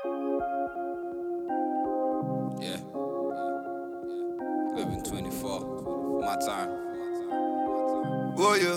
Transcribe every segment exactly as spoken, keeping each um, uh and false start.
Yeah. Living twenty-four. My time. Whoa, you.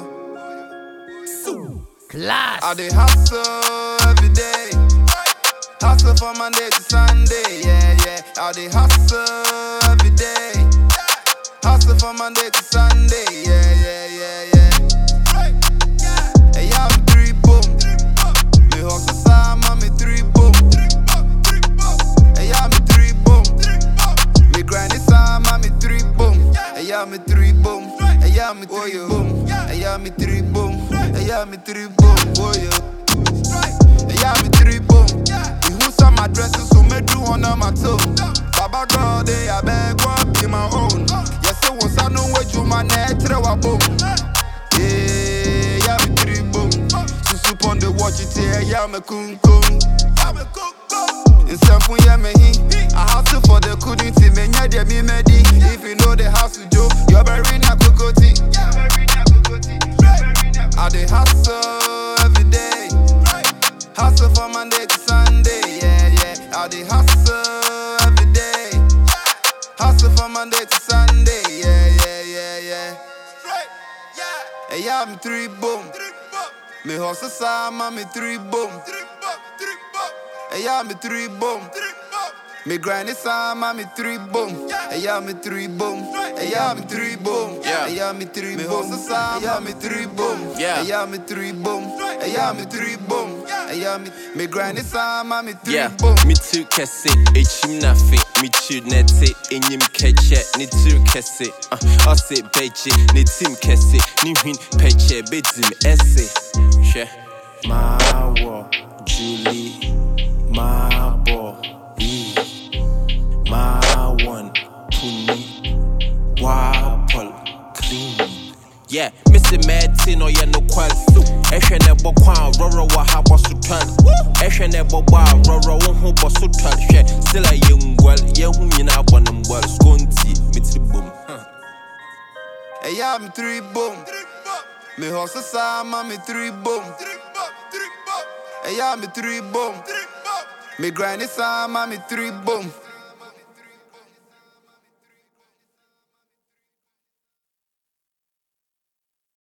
Class. I dey hustle every day. Hustle from Monday to Sunday. Yeah, yeah. I dey hustle every day. Hustle from Monday to Sunday. Yeah, yeah, yeah, yeah. Hey, I'm three boom. Me hustle some, mommy three boom. Hey, I'm three boom. Me grind it some, mommy three boom. Hey, I'm three boom. Hey, I'm three boom. Hey, I'm three boom. Hey, I'm three boom. Oh, yeah. Hey, I'm three boom. Me who some addresses so me do one on my toe. Baba God, they I beg one be my own. Yes, so once I know what you my net throw a boom. Yeah, yeah, me three boom. So soup on the watch it here, yeah, me kung kung. In some yeah me he. I hustle for the couldn't see me nya de me medi. If you know the house to do, you're very na kokoti. I dey hustle every day. Hustle from Monday to Sunday, yeah, yeah. I dey hustle every day. Hustle from Monday to Sunday, yeah, yeah, yeah, yeah. Hey, yeah, I'm three boom. Me hustle some, me three boom. Hey, yeah, me three boom. Me grind it some, me three boom. Hey, yeah, me three boom. Hey, yeah, me three boom. Yeah. Hey, yeah, me three boom. Me hustle some, yeah, me three boom. Yeah. Hey, yeah, me three boom. Hey, yeah, me three boom. Hey, yeah, me me grind it some, me three Yeah, boom. me too kese, echim na fe, me chu nete, enyim keche, ni too kese, uh, ose beche, ni tim kese, ni win peche, bedim ese, she. My war, Julie, my boy, my one, puni, wapol, clean. Yeah, Mister Martin or ya no qual. Eshe nebo kwa roro wa ha bosu twal. Eshe nebo ba roro wo hu bosu twal. She still a young girl, ye hu nyina bonum well. Skonti, mitri boom. Hey, yeah, me three boom. Me hustle some, me three boom. Hey, yeah, me three boom. Me grind it some, me three boom.